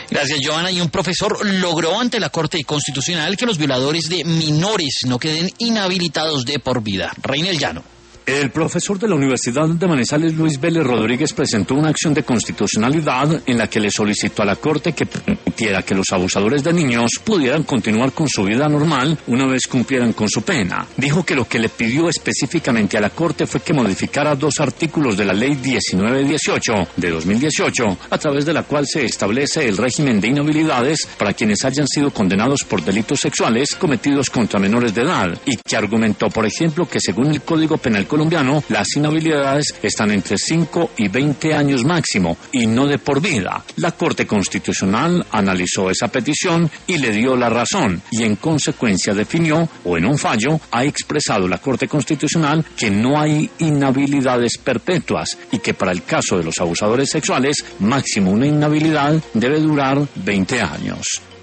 Gracias, Joana. Y un profesor logró ante la Corte Constitucional que los violadores de menores no queden inhabilitados de por vida. Reina el Llano. El profesor de la Universidad de Manizales, Luis Vélez Rodríguez, presentó una acción de constitucionalidad en la que le solicitó a la Corte que permitiera que los abusadores de niños pudieran continuar con su vida normal una vez cumplieran con su pena. Dijo que lo que le pidió específicamente a la Corte fue que modificara 2 artículos de la Ley 1918 de 2018, a través de la cual se establece el régimen de inhabilidades para quienes hayan sido condenados por delitos sexuales cometidos contra menores de edad, y que argumentó, por ejemplo, que según el Código Penal colombiano, las inhabilidades están entre 5 y 20 años máximo, y no de por vida. La Corte Constitucional analizó esa petición y le dio la razón, y en consecuencia definió, o en un fallo, ha expresado la Corte Constitucional que no hay inhabilidades perpetuas, y que para el caso de los abusadores sexuales, máximo una inhabilidad debe durar 20 años.